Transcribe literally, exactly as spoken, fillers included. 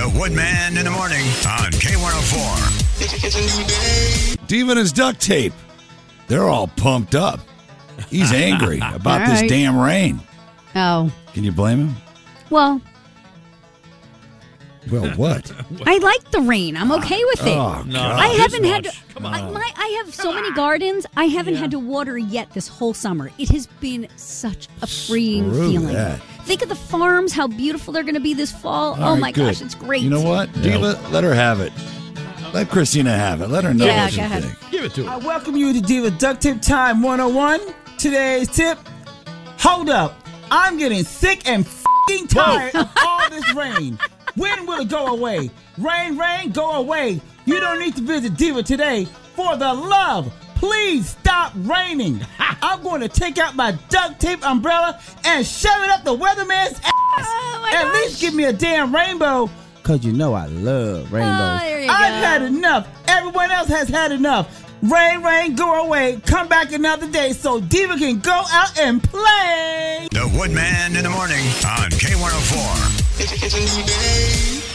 The Woodman in the morning on K one oh four. It's a new day. Diva and his duct tape. They're all pumped up. He's angry about All this right. damn rain. Oh, Can you blame him? well, Well, what? I like the rain. I'm okay with it. Oh, No, God. I not haven't this had much. to. Come I, on. my, I have so many gardens. I haven't Yeah. had to water yet this whole summer. It has been such a freeing Screw feeling. that. Think of the farms, how beautiful they're going to be this fall. All oh right, my good. gosh, it's great. You know what? Diva, let her have it. Let Christina have it. Let her know Yeah, what go you ahead. think. Give it to her. I welcome you to Diva Duct Tip Time one oh one. Today's tip, hold up. I'm getting sick and f***ing tired of all this rain. When will it go away? Rain, rain, go away. You don't need to visit Diva today. For the love, please stop raining. I'm going to take out my duct tape umbrella and shove it up the weatherman's ass. Oh, my At gosh. least give me a damn rainbow. Because you know I love rainbows. Oh, there you I've go. had enough. Everyone else has had enough. Rain, rain, go away. Come back another day so Diva can go out and play. The Woodman in the morning on K one oh four. It's a new day.